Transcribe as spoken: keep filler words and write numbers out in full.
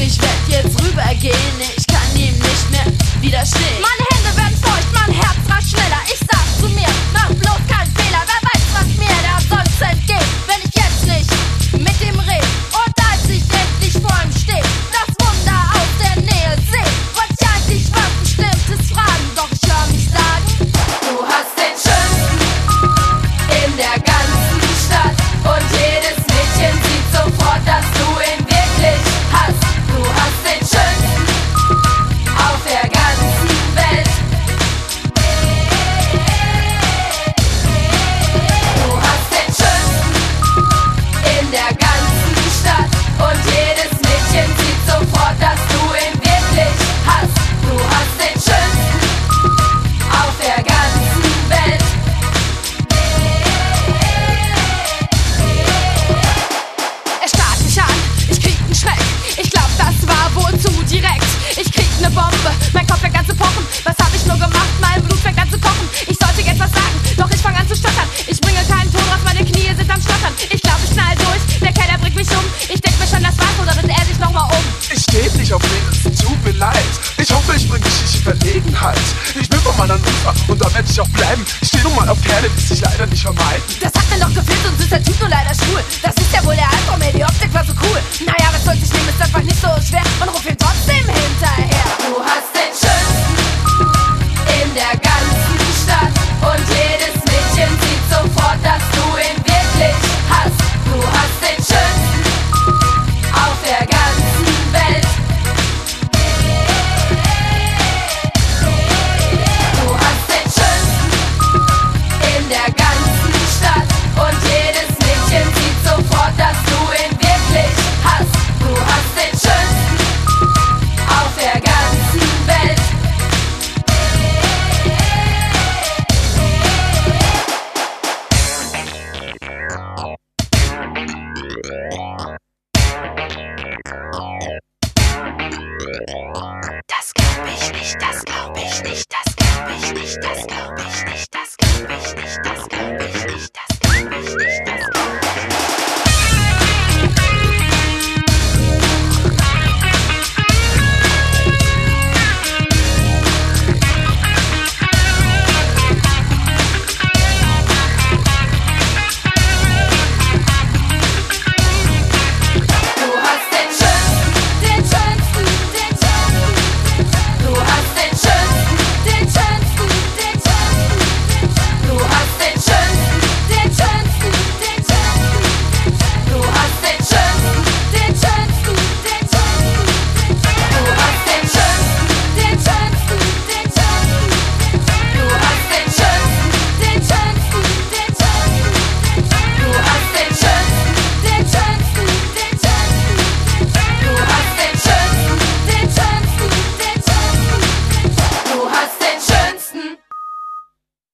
ich werd jetzt rübergehen, ich kann ihm nicht mehr widerstehen. Meine Hände werden feucht, mein Herz rast schneller. Ich sag zu mir, mach bloß keinen Fehler. Wer weiß, was mir da sonst entgeht, wenn ich jetzt nicht mit ihm red. Und als ich endlich vor ihm steh, das Wunder aus der Nähe seh, wollte ich eigentlich was Bestimmtes fragen, doch ich hör mich sagen: Du hast den schönsten in der ganzen Stadt und jedes Mädchen sieht sofort, dass du ihn wirklich hast. Du hast den schönsten auf der ganzen Welt. Du hast den schönsten in der ganzen Stadt und jedes Mädchen sieht sofort, dass du ihn wirklich hast. Du hast den schönsten auf der ganzen Welt. Er starrt mich an, ich krieg nen Schreck. Ich glaub, das war wohl zu direkt. Ich krieg ne Bombe, mein Kopf fängt an zu pochen. Was hab ich nur gemacht? Mein Blut fängt an zu kochen. Ich sollte jetzt was sagen, doch ich fang an zu stottern. Ich bringe keinen Ton raus, meine Knie sind am Schlottern. Ich glaub, ich knall durch, der Keller bringt mich um. Ich denk mir schon, das war's, oder dreht er sich nochmal um? Ich steh nicht auf den, es tut mir leid. Ich hoffe, ich bring dich nicht in Verlegenheit. Ich bin vom anderen Ufer und da werd ich auch bleiben. Ich steh nun mal auf Kerle, die sich leider nicht vermeiden. Das hat mir doch gefehlt, sonst ist der Typ nur leider schwul. Das ist ja wohl der Albtraum, ey, die Optik war so cool. Naja, was soll's ich nehmen, ist einfach nicht so schwer. Und ruf ihn trotzdem hinterher. Du hast den schönsten in der ganzen Stadt und jedes Mädchen sieht sofort, dass du ihn wirklich hast. Du hast den schönsten auf der ganzen Welt. Du hast den schönsten in der ganzen Stadt und jedes Mädchen sieht sofort, dass du ihn wirklich hast. Du hast den schönsten auf der ganzen Welt. Das glaub ich nicht, das glaub ich nicht, das glaub ich nicht, das glaub ich nicht.